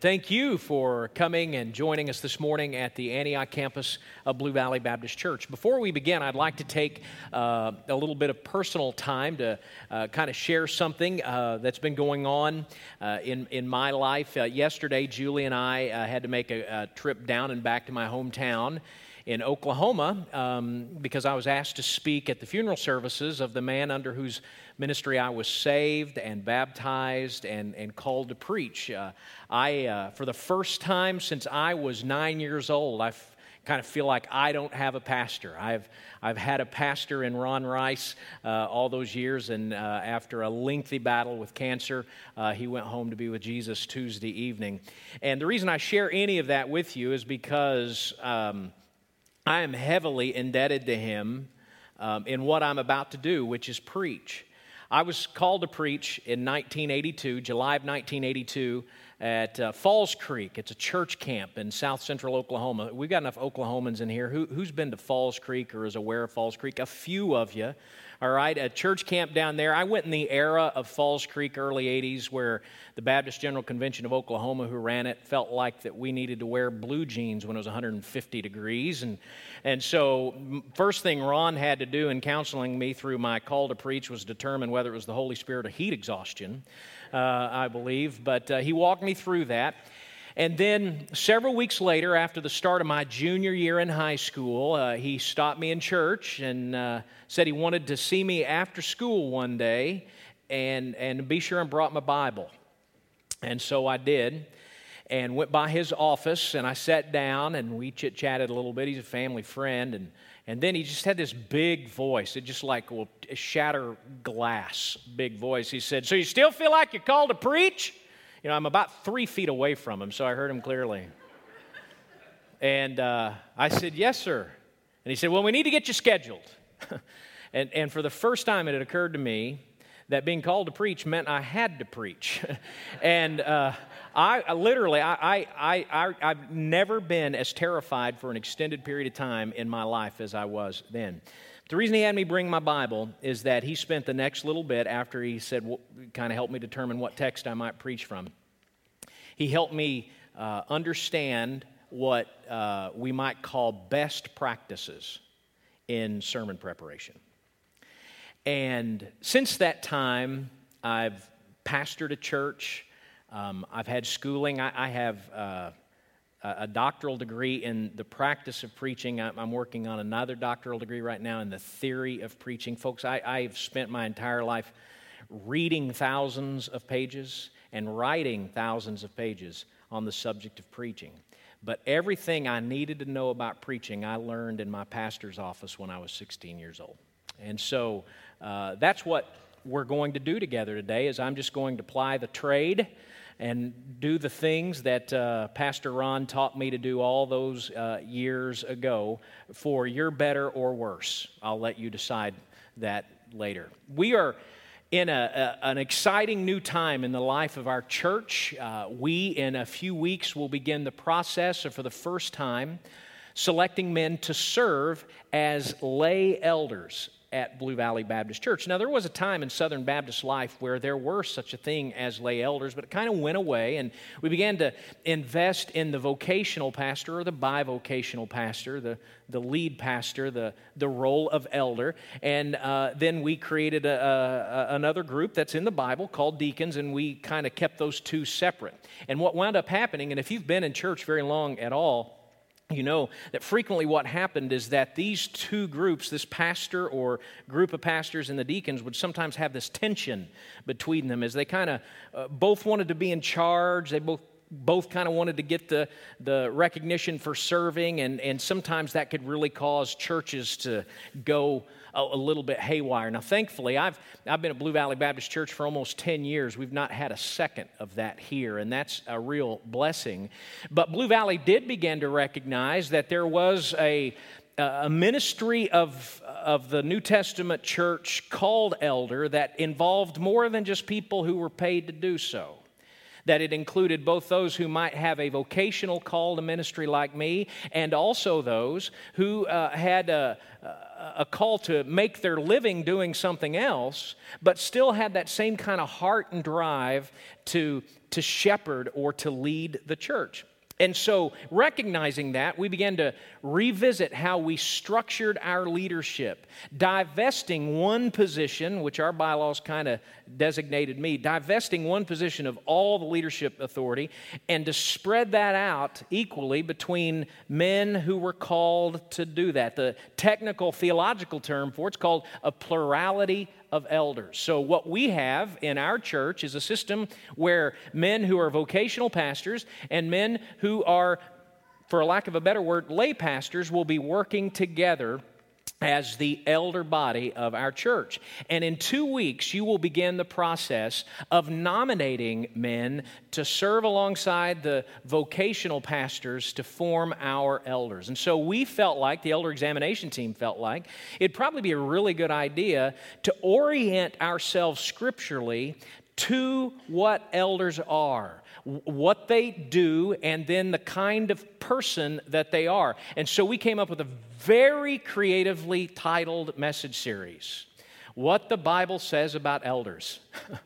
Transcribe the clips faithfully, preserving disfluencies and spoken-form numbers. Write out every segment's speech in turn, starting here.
Thank you for coming and joining us this morning at the Antioch campus of Blue Valley Baptist Church. Before we begin, I'd like to take uh, a little bit of personal time to uh, kind of share something uh, that's been going on uh, in, in my life. Uh, yesterday, Julie and I uh, had to make a, a trip down and back to my hometown in Oklahoma um, because I was asked to speak at the funeral services of the man under whose ministry I was saved and baptized and, and called to preach. Uh, I, uh, for the first time since I was nine years old, I f- kind of feel like I don't have a pastor. I've I've had a pastor in Ron Rice uh, all those years, and uh, after a lengthy battle with cancer, uh, he went home to be with Jesus Tuesday evening. And the reason I share any of that with you is because um, I am heavily indebted to him um, in what I'm about to do, which is preach. I was called to preach in nineteen eighty-two, July of nineteen eighty-two, at uh, Falls Creek. It's a church camp in south central Oklahoma. We've got enough Oklahomans in here. Who, who's been to Falls Creek or is aware of Falls Creek? A few of you. All right, a church camp down there. I went in the era of Falls Creek, early eighties, where the Baptist General Convention of Oklahoma, who ran it, felt like that we needed to wear blue jeans when it was one hundred fifty degrees. And, and so first thing Ron had to do in counseling me through my call to preach was determine whether it was the Holy Spirit or heat exhaustion, uh, I believe. But uh, he walked me through that. And then several weeks later, after the start of my junior year in high school, uh, he stopped me in church and uh, said he wanted to see me after school one day and, and be sure and brought my Bible. And so I did and went by his office, and I sat down, and we chit-chatted a little bit. He's a family friend, and, and then he just had this big voice. It just like will shatter glass, big voice. He said, "So you still feel like you're called to preach?" You know, I'm about three feet away from him, so I heard him clearly. And uh, I said, "Yes, sir." And he said, "Well, we need to get you scheduled." and, and for the first time, it had occurred to me that being called to preach meant I had to preach. and uh, I, I literally, I, I, I, I've never been as terrified for an extended period of time in my life as I was then. The reason he had me bring my Bible is that he spent the next little bit after he said, well, kind of helped me determine what text I might preach from. He helped me uh, understand what uh, we might call best practices in sermon preparation. And since that time, I've pastored a church. Um, I've had schooling. I, I have uh, a doctoral degree in the practice of preaching. I'm working on another doctoral degree right now in the theory of preaching. Folks, I, I've spent my entire life reading thousands of pages and writing thousands of pages on the subject of preaching. But everything I needed to know about preaching, I learned in my pastor's office when I was sixteen years old. And so uh, that's what we're going to do together today, is I'm just going to ply the trade and do the things that uh, Pastor Ron taught me to do all those uh, years ago for your better or worse. I'll let you decide that later. We are in a, a, an exciting new time in the life of our church. Uh, we, in a few weeks, will begin the process of, for the first time, selecting men to serve as lay elders at Blue Valley Baptist Church. Now, there was a time in Southern Baptist life where there were such a thing as lay elders, but it kind of went away, and we began to invest in the vocational pastor or the bivocational pastor, the, the lead pastor, the, the role of elder, and uh, then we created a, a, another group that's in the Bible called deacons, and we kind of kept those two separate. And what wound up happening, and if you've been in church very long at all, you know that frequently what happened is that these two groups, this pastor or group of pastors and the deacons, would sometimes have this tension between them as they kind of uh, both wanted to be in charge. They both both kind of wanted to get the, the recognition for serving, and, and sometimes that could really cause churches to go a, a little bit haywire. Now, thankfully, I've I've been at Blue Valley Baptist Church for almost ten years. We've not had a second of that here, and that's a real blessing. But Blue Valley did begin to recognize that there was a a ministry of, of the New Testament church called elder that involved more than just people who were paid to do so. that it included both those who might have a vocational call to ministry like me, and also those who uh, had a, a call to make their living doing something else, but still had that same kind of heart and drive to, to shepherd or to lead the church. And so, recognizing that, we began to revisit how we structured our leadership, divesting one position, which our bylaws kind of designated me, divesting one position of all the leadership authority, and to spread that out equally between men who were called to do that. The technical theological term for it's called a plurality of elders. So what we have in our church is a system where men who are vocational pastors and men who are, for lack of a better word, lay pastors will be working together as the elder body of our church. And in two weeks, you will begin the process of nominating men to serve alongside the vocational pastors to form our elders. And so we felt like, the elder examination team felt like, it'd probably be a really good idea to orient ourselves scripturally to what elders are, what they do, and then the kind of person that they are. And so we came up with a very creatively titled message series, What the Bible Says About Elders.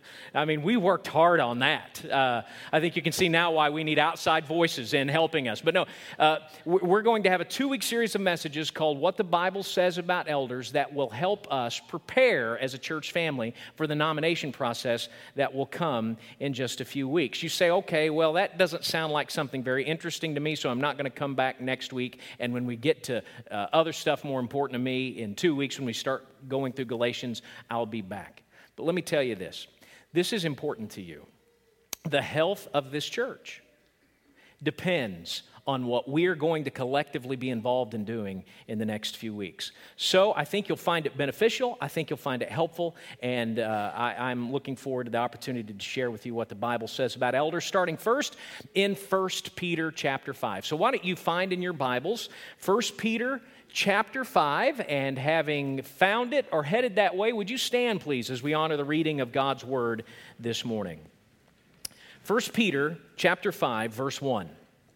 I mean, we worked hard on that. Uh, I think you can see now why we need outside voices in helping us. But no, uh, we're going to have a two-week series of messages called What the Bible Says About Elders that will help us prepare as a church family for the nomination process that will come in just a few weeks. You say, okay, well, that doesn't sound like something very interesting to me, so I'm not going to come back next week. And when we get to uh, other stuff more important to me in two weeks when we start going through Galatians, I'll be back. But let me tell you this. This is important to you. The health of this church depends on what we are going to collectively be involved in doing in the next few weeks. So I think you'll find it beneficial. I think you'll find it helpful. And uh, I, I'm looking forward to the opportunity to share with you what the Bible says about elders, starting first in First Peter chapter five. So why don't you find in your Bibles First Peter chapter five, and having found it or headed that way, would you stand, please, as we honor the reading of God's Word this morning. First Peter chapter five, verse one.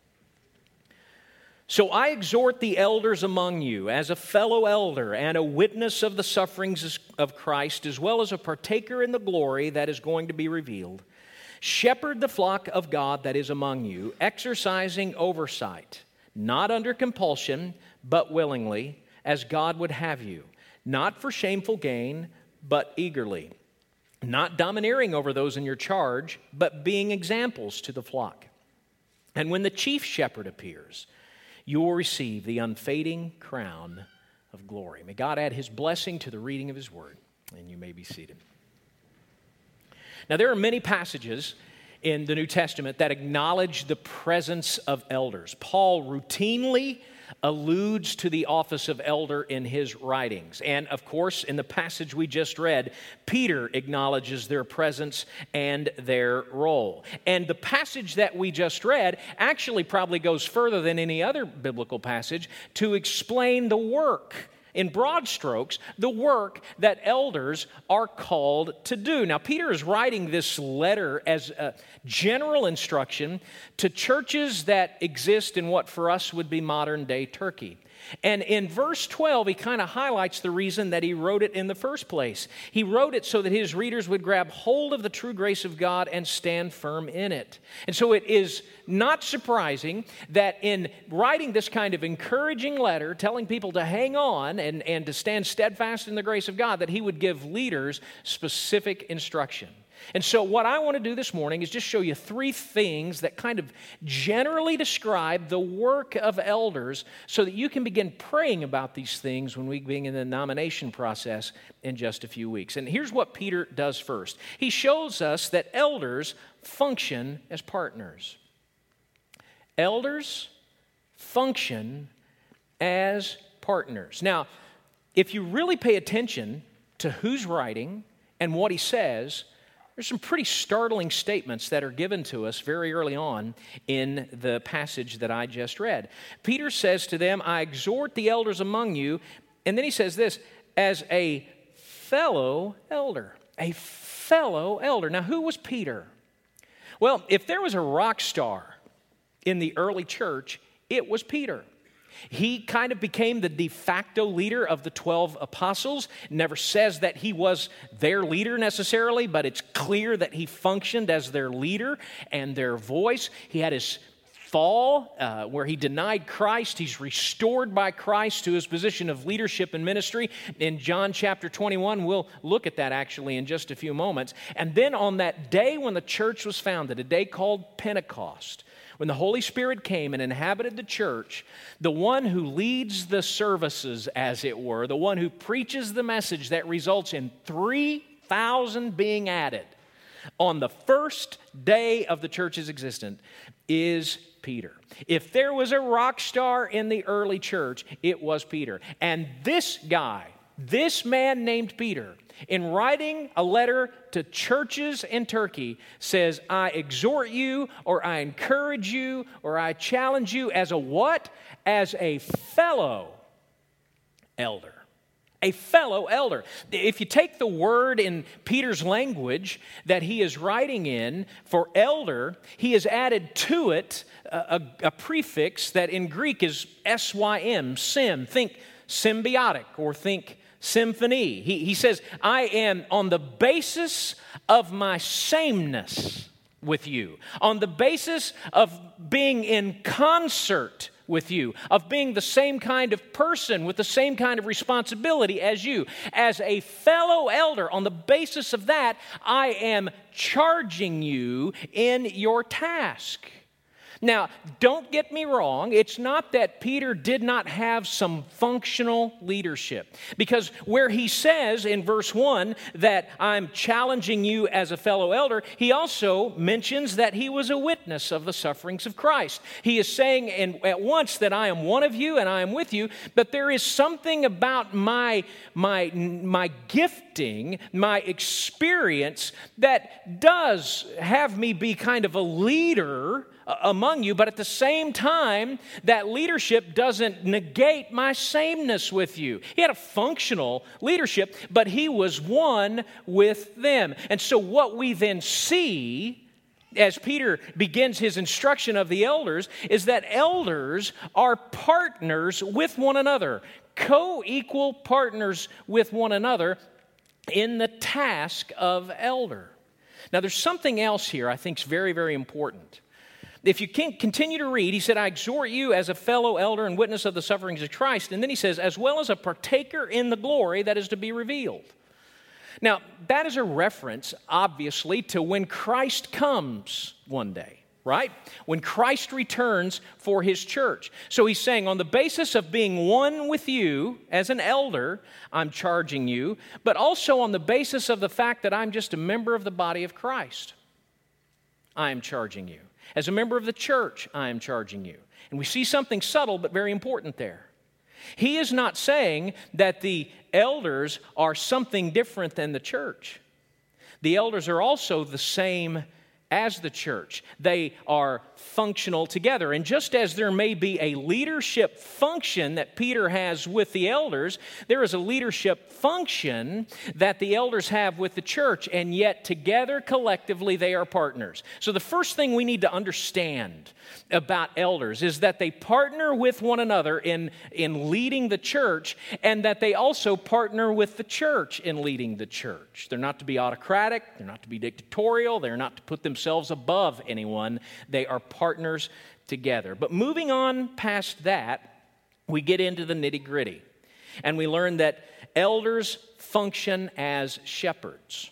So I exhort the elders among you as a fellow elder and a witness of the sufferings of Christ, as well as a partaker in the glory that is going to be revealed. Shepherd the flock of God that is among you, exercising oversight, not under compulsion, but willingly, as God would have you, not for shameful gain, but eagerly, not domineering over those in your charge, but being examples to the flock. And when the chief shepherd appears, you will receive the unfading crown of glory. May God add His blessing to the reading of His word, and you may be seated. Now, there are many passages in the New Testament that acknowledge the presence of elders. Paul routinely alludes to the office of elder in his writings. And of course, in the passage we just read, Peter acknowledges their presence and their role. And the passage that we just read actually probably goes further than any other biblical passage to explain the work, in broad strokes, the work that elders are called to do. Now, Peter is writing this letter as a general instruction to churches that exist in what for us would be modern-day Turkey. And in verse twelve, he kind of highlights the reason that he wrote it in the first place. He wrote it so that his readers would grab hold of the true grace of God and stand firm in it. And so it is not surprising that in writing this kind of encouraging letter, telling people to hang on and, and to stand steadfast in the grace of God, that he would give leaders specific instruction. And so what I want to do this morning is just show you three things that kind of generally describe the work of elders so that you can begin praying about these things when we begin the nomination process in just a few weeks. And here's what Peter does first. He shows us that elders function as partners. Elders function as partners. Now, if you really pay attention to who's writing and what he says, there's some pretty startling statements that are given to us very early on in the passage that I just read. Peter says to them, I exhort the elders among you, and then he says this, as a fellow elder. A fellow elder. Now, who was Peter? Well, if there was a rock star in the early church, it was Peter. He kind of became the de facto leader of the twelve apostles. It never says that he was their leader necessarily, but it's clear that he functioned as their leader and their voice. He had his fall uh, where he denied Christ. He's restored by Christ to his position of leadership and ministry. In John chapter twenty-one, we'll look at that actually in just a few moments. And then on that day when the church was founded, a day called Pentecost, when the Holy Spirit came and inhabited the church, the one who leads the services, as it were, the one who preaches the message that results in three thousand being added on the first day of the church's existence is Peter. If there was a rock star in the early church, it was Peter. And this guy, this man named Peter, in writing a letter to churches in Turkey, says, I exhort you, or I encourage you, or I challenge you as a what? As a fellow elder. A fellow elder. If you take the word in Peter's language that he is writing in for elder, he has added to it a, a, a prefix that in Greek is S Y M, sim. Think symbiotic or think symphony. He, he says, I am on the basis of my sameness with you, on the basis of being in concert with you, of being the same kind of person with the same kind of responsibility as you. As a fellow elder, on the basis of that, I am charging you in your task. Now, don't get me wrong. It's not that Peter did not have some functional leadership. Because where he says in verse one that I'm challenging you as a fellow elder, he also mentions that he was a witness of the sufferings of Christ. He is saying in, at once that I am one of you and I am with you, but there is something about my, my, my gifting, my experience that does have me be kind of a leader among you, but at the same time, that leadership doesn't negate my sameness with you. He had a functional leadership, but he was one with them. And so what we then see as Peter begins his instruction of the elders is that elders are partners with one another, co-equal partners with one another in the task of elder. Now, there's something else here I think is very, very important. If you can continue to read, he said, I exhort you as a fellow elder and witness of the sufferings of Christ. And then he says, as well as a partaker in the glory that is to be revealed. Now, that is a reference, obviously, to when Christ comes one day, right? When Christ returns for his church. So he's saying, on the basis of being one with you as an elder, I'm charging you, but also on the basis of the fact that I'm just a member of the body of Christ, I am charging you. As a member of the church, I am charging you. And we see something subtle but very important there. He is not saying that the elders are something different than the church. The elders are also the same as the church. They are functional together. And just as there may be a leadership function that Peter has with the elders, there is a leadership function that the elders have with the church, and yet together, collectively, they are partners. So the first thing we need to understand about elders is that they partner with one another in, in leading the church, and that they also partner with the church in leading the church. They're not to be autocratic, they're not to be dictatorial, they're not to put themselves above anyone. They are partners together. But moving on past that, we get into the nitty-gritty, and we learn that elders function as shepherds.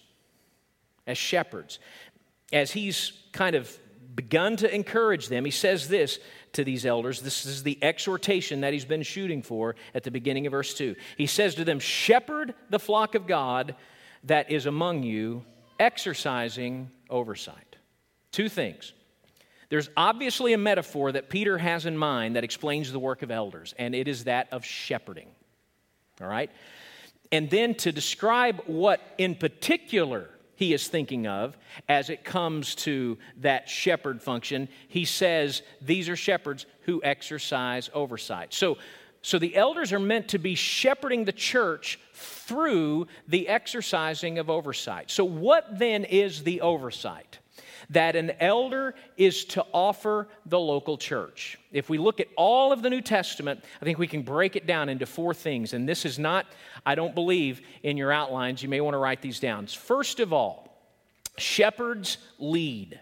As shepherds. As he's kind of begun to encourage them, he says this to these elders. This is the exhortation that he's been shooting for at the beginning of verse two. He says to them, shepherd the flock of God that is among you, exercising oversight. Two things. There's obviously a metaphor that Peter has in mind that explains the work of elders, and it is that of shepherding. All right? And then to describe what in particular he is thinking of as it comes to that shepherd function, he says these are shepherds who exercise oversight. So, so the elders are meant to be shepherding the church through the exercising of oversight. So what then is the oversight? that an elder is to offer the local church. If we look at all of the New Testament, I think we can break it down into four things. And this is not, I don't believe, in your outlines. You may want to write these down. First of all, shepherds lead.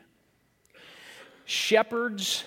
Shepherds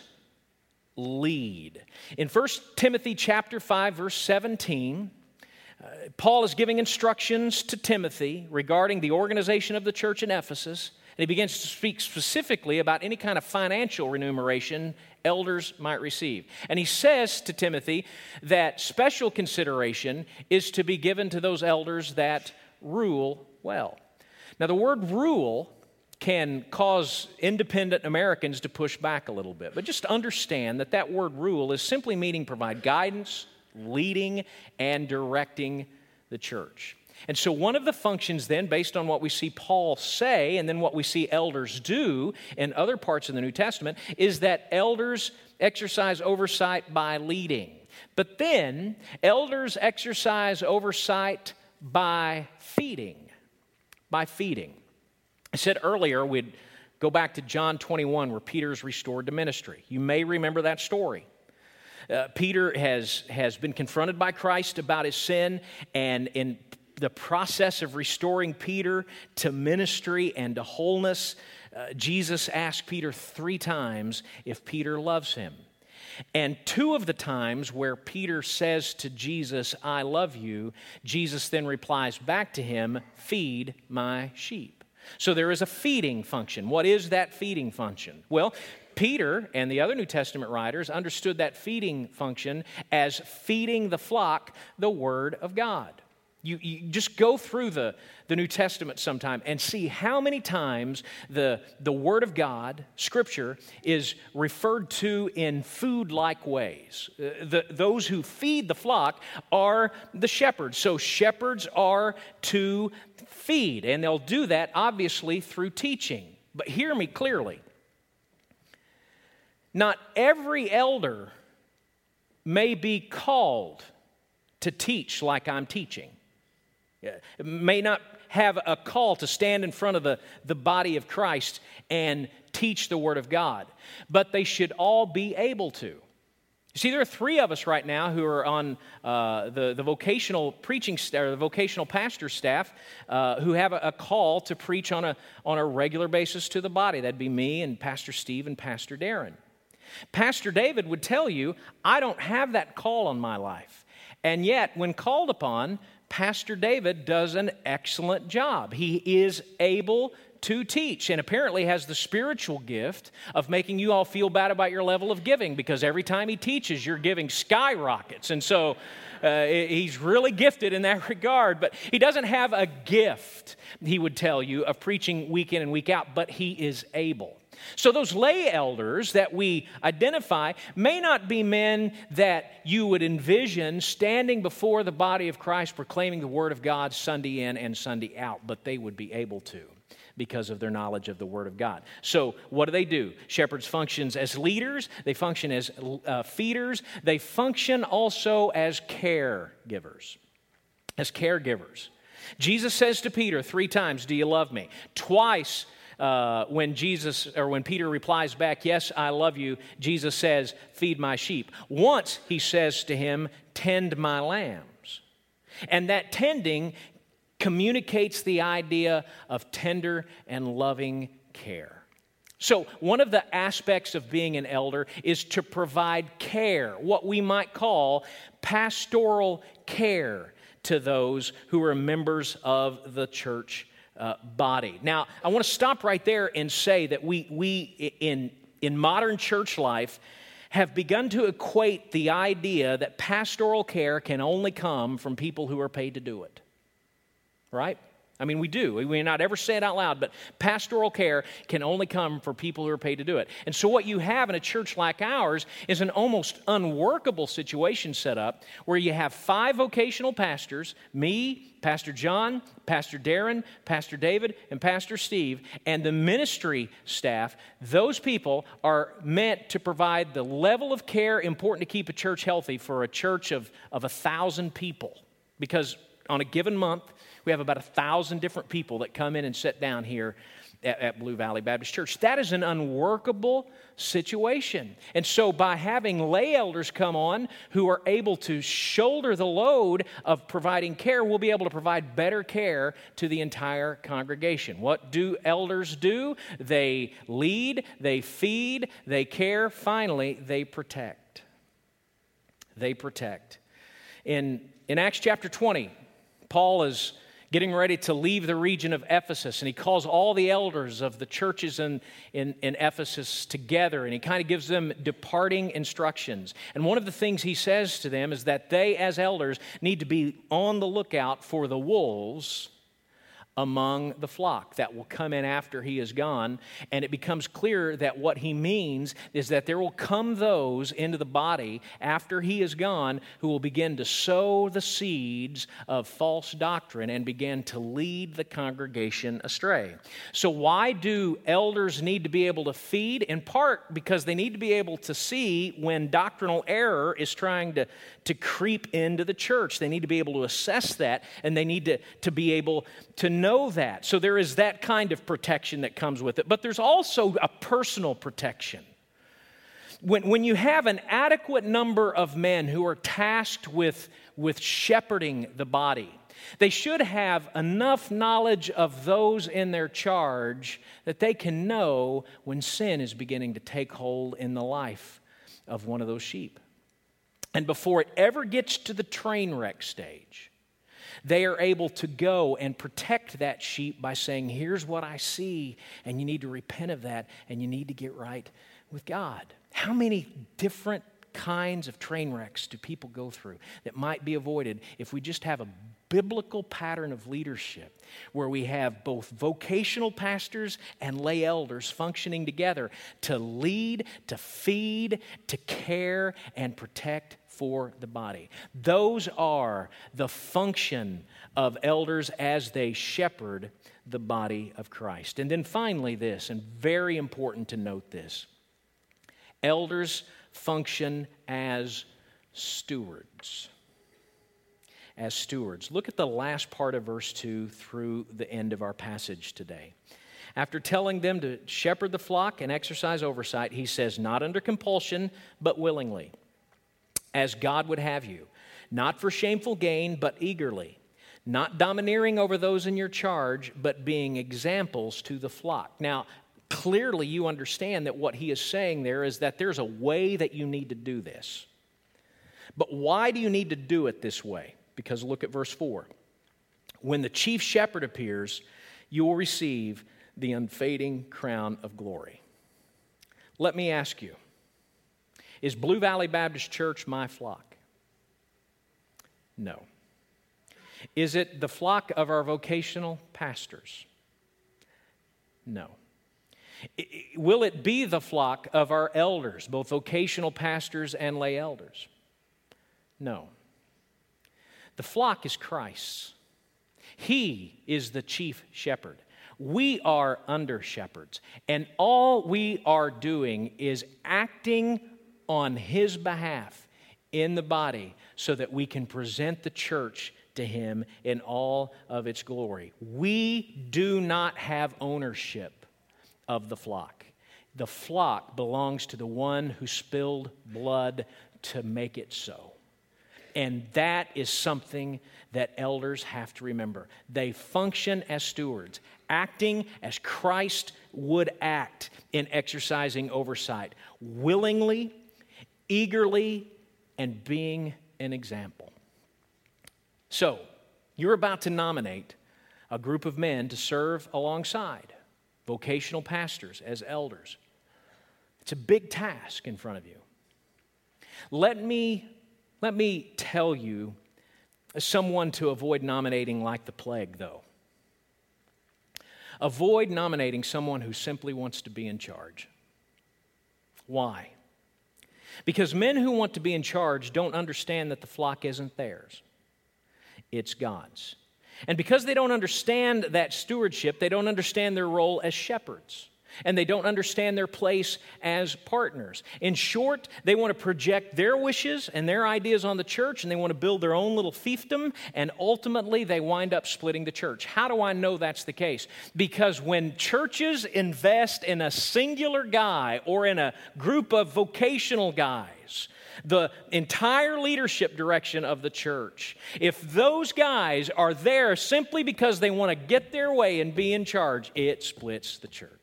lead. In First Timothy chapter five, verse seventeen, uh, Paul is giving instructions to Timothy regarding the organization of the church in Ephesus, and he begins to speak specifically about any kind of financial remuneration elders might receive. And he says to Timothy that special consideration is to be given to those elders that rule well. Now, the word rule can cause independent Americans to push back a little bit. But just understand that that word rule is simply meaning provide guidance, leading, and directing the church. And so one of the functions then, based on what we see Paul say and then what we see elders do in other parts of the New Testament, is that elders exercise oversight by leading. But then elders exercise oversight by feeding. By feeding. I said earlier we'd go back to John twenty-one where Peter's restored to ministry. You may remember that story. Uh, Peter has, has been confronted by Christ about his sin, and in the process of restoring Peter to ministry and to wholeness, uh, Jesus asked Peter three times if Peter loves him. And two of the times where Peter says to Jesus, I love you, Jesus then replies back to him, feed my sheep. So there is a feeding function. What is that feeding function? Well, Peter and the other New Testament writers understood that feeding function as feeding the flock the Word of God. You, you just go through the, the New Testament sometime and see how many times the, the Word of God, Scripture, is referred to in food-like ways. Uh, the, those who feed the flock are the shepherds. So shepherds are to feed, and they'll do that obviously through teaching. But hear me clearly. Not every elder may be called to teach like I'm teaching. May not have a call to stand in front of the, the body of Christ and teach the Word of God, but they should all be able to. You see, there are three of us right now who are on uh, the, the vocational preaching st- or the vocational pastor staff uh, who have a, a call to preach on a, on a regular basis to the body. That'd be me and Pastor Steve and Pastor Darren. Pastor David would tell you, I don't have that call on my life. And yet, when called upon, Pastor David does an excellent job. He is able to teach and apparently has the spiritual gift of making you all feel bad about your level of giving, because every time he teaches, your giving skyrockets. And so uh, he's really gifted in that regard, but he doesn't have a gift, he would tell you, of preaching week in and week out, but he is able. So those lay elders that we identify may not be men that you would envision standing before the body of Christ proclaiming the Word of God Sunday in and Sunday out, but they would be able to because of their knowledge of the Word of God. So what do they do? Shepherds functions as leaders. They function as uh, feeders. They function also as caregivers. As caregivers. Jesus says to Peter three times, do you love me? Twice, Uh, when Jesus or when Peter replies back, yes, I love you, Jesus says, feed my sheep. Once he says to him, tend my lambs. And that tending communicates the idea of tender and loving care. So one of the aspects of being an elder is to provide care, what we might call pastoral care to those who are members of the church Uh, body. Now, I want to stop right there and say that we, we in, in modern church life have begun to equate the idea that pastoral care can only come from people who are paid to do it. Right? I mean, we do. We may not ever say it out loud, but pastoral care can only come for people who are paid to do it. And so what you have in a church like ours is an almost unworkable situation set up where you have five vocational pastors, me, Pastor John, Pastor Darren, Pastor David, and Pastor Steve, and the ministry staff. Those people are meant to provide the level of care important to keep a church healthy for a church of, of a thousand people. Because on a given month, we have about a thousand different people that come in and sit down here at, at Blue Valley Baptist Church. That is an unworkable situation. And so by having lay elders come on who are able to shoulder the load of providing care, we'll be able to provide better care to the entire congregation. What do elders do? They lead, they feed, they care, finally, they protect. They protect. In, in Acts chapter twenty, Paul is getting ready to leave the region of Ephesus, and he calls all the elders of the churches in, in, in Ephesus together, and he kind of gives them departing instructions. And one of the things he says to them is that they, as elders, need to be on the lookout for the wolves among the flock that will come in after he is gone. And it becomes clear that what he means is that there will come those into the body after he is gone who will begin to sow the seeds of false doctrine and begin to lead the congregation astray. So why do elders need to be able to feed? In part because they need to be able to see when doctrinal error is trying to, to creep into the church. They need to be able to assess that, and they need to, to be able to know that. So there is that kind of protection that comes with it. But there's also a personal protection. When, when you have an adequate number of men who are tasked with, with shepherding the body, they should have enough knowledge of those in their charge that they can know when sin is beginning to take hold in the life of one of those sheep. And before it ever gets to the train wreck stage, they are able to go and protect that sheep by saying, here's what I see, and you need to repent of that, and you need to get right with God. How many different kinds of train wrecks do people go through that might be avoided if we just have a biblical pattern of leadership where we have both vocational pastors and lay elders functioning together to lead, to feed, to care, and protect for the body. Those are the function of elders as they shepherd the body of Christ. And then finally this, and very important to note this, elders function as stewards. As stewards. Look at the last part of verse two through the end of our passage today. After telling them to shepherd the flock and exercise oversight, he says, not under compulsion, but willingly, as God would have you, not for shameful gain, but eagerly, not domineering over those in your charge, but being examples to the flock. Now, clearly you understand that what he is saying there is that there's a way that you need to do this. But why do you need to do it this way? Because look at verse four. When the chief shepherd appears, you will receive the unfading crown of glory. Let me ask you, is Blue Valley Baptist Church my flock? No. Is it the flock of our vocational pastors? No. Will it be the flock of our elders, both vocational pastors and lay elders? No. The flock is Christ's. He is the chief shepherd. We are under shepherds, and all we are doing is acting on his behalf in the body so that we can present the church to him in all of its glory. We do not have ownership of the flock. The flock belongs to the one who spilled blood to make it so. And that is something that elders have to remember. They function as stewards, acting as Christ would act in exercising oversight, willingly, eagerly, and being an example. So, you're about to nominate a group of men to serve alongside vocational pastors as elders. It's a big task in front of you. Let me Let me tell you someone to avoid nominating like the plague, though. Avoid nominating someone who simply wants to be in charge. Why? Because men who want to be in charge don't understand that the flock isn't theirs. It's God's. And because they don't understand that stewardship, they don't understand their role as shepherds. and they don't understand their place as partners. In short, they want to project their wishes and their ideas on the church, and they want to build their own little fiefdom, and ultimately they wind up splitting the church. How do I know that's the case? Because when churches invest in a singular guy or in a group of vocational guys, the entire leadership direction of the church, if those guys are there simply because they want to get their way and be in charge, it splits the church.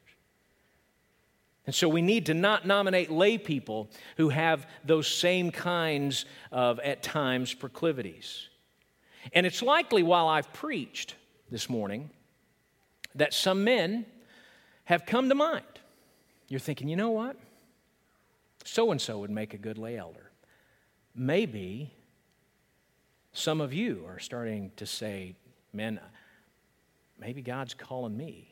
And so we need to not nominate lay people who have those same kinds of, at times, proclivities. And it's likely while I've preached this morning that some men have come to mind. You're thinking, you know what? So-and-so would make a good lay elder. Maybe some of you are starting to say, man, maybe God's calling me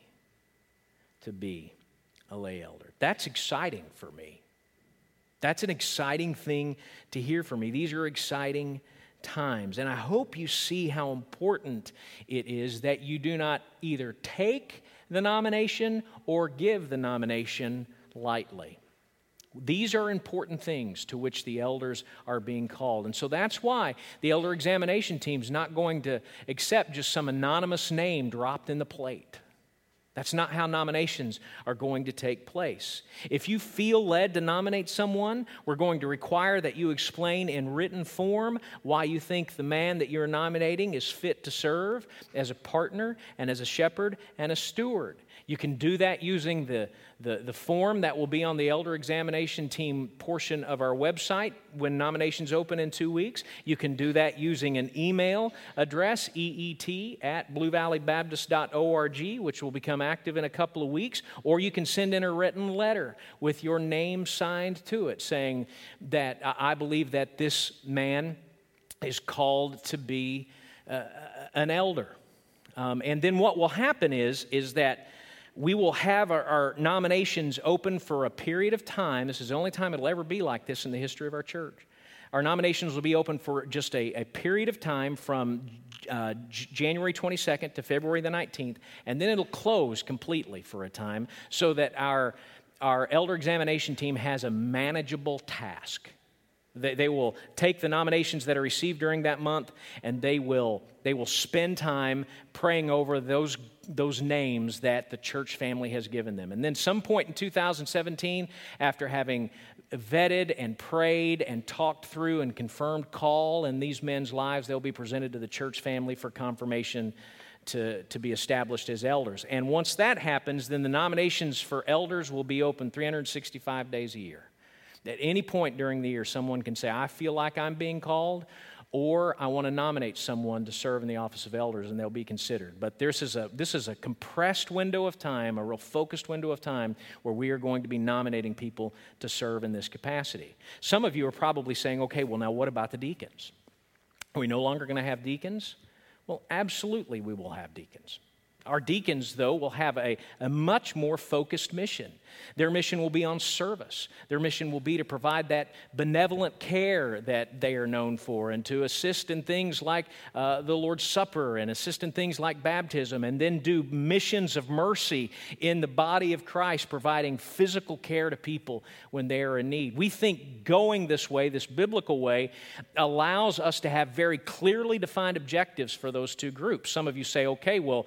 to be a lay elder. That's exciting for me. That's an exciting thing to hear from me. These are exciting times. And I hope you see how important it is that you do not either take the nomination or give the nomination lightly. These are important things to which the elders are being called. And so that's why the elder examination team is not going to accept just some anonymous name dropped in the plate. That's not how nominations are going to take place. If you feel led to nominate someone, we're going to require that you explain in written form why you think the man that you're nominating is fit to serve as a partner and as a shepherd and a steward. You can do that using the, the, the form that will be on the elder examination team portion of our website when nominations open in two weeks. You can do that using an email address, E E T at blue valley baptist dot org, which will become active in a couple of weeks. Or you can send in a written letter with your name signed to it saying that I believe that this man is called to be uh, an elder. Um, and then what will happen is, is that we will have our, our nominations open for a period of time. This is the only time it'll ever be like this in the history of our church. Our nominations will be open for just a, a period of time from uh, J- January twenty-second to February the nineteenth, and then it'll close completely for a time so that our, our elder examination team has a manageable task. They, they will take the nominations that are received during that month, and they will, they will spend time praying over those those names that the church family has given them. And then some point in two thousand seventeen, after having vetted and prayed and talked through and confirmed call in these men's lives, they'll be presented to the church family for confirmation to, to be established as elders. And once that happens, then the nominations for elders will be open three hundred sixty-five days a year. At any point during the year, someone can say, I feel like I'm being called, or I want to nominate someone to serve in the office of elders, and they'll be considered. But this is a this is a compressed window of time, a real focused window of time, where we are going to be nominating people to serve in this capacity. Some of you are probably saying, okay, well, now what about the deacons? Are we no longer going to have deacons? Well, absolutely we will have deacons. Our deacons, though, will have a, a much more focused mission. Their mission will be on service. Their mission will be to provide that benevolent care that they are known for and to assist in things like uh, the Lord's Supper and assist in things like baptism, and then do missions of mercy in the body of Christ, providing physical care to people when they are in need. We think going this way, this biblical way, allows us to have very clearly defined objectives for those two groups. Some of you say, okay, well,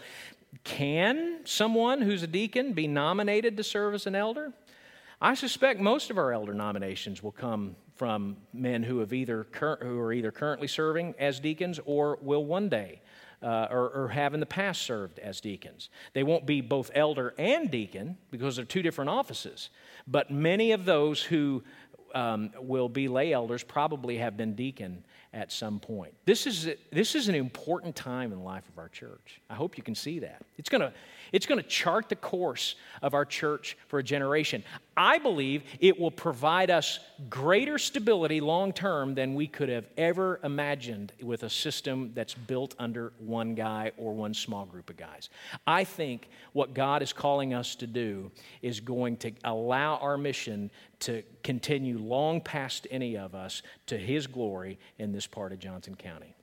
can someone who's a deacon be nominated to serve as an elder? I suspect most of our elder nominations will come from men who have either cur- who are either currently serving as deacons or will one day uh, or, or have in the past served as deacons. They won't be both elder and deacon because they're two different offices. But many of those who um, will be lay elders probably have been deacon at some point. This is this is an important time in the life of our church. I hope you can see that. It's going to it's going to chart the course of our church for a generation. I believe it will provide us greater stability long term than we could have ever imagined with a system that's built under one guy or one small group of guys. I think what God is calling us to do is going to allow our mission to continue long past any of us to His glory in this part of Johnson County.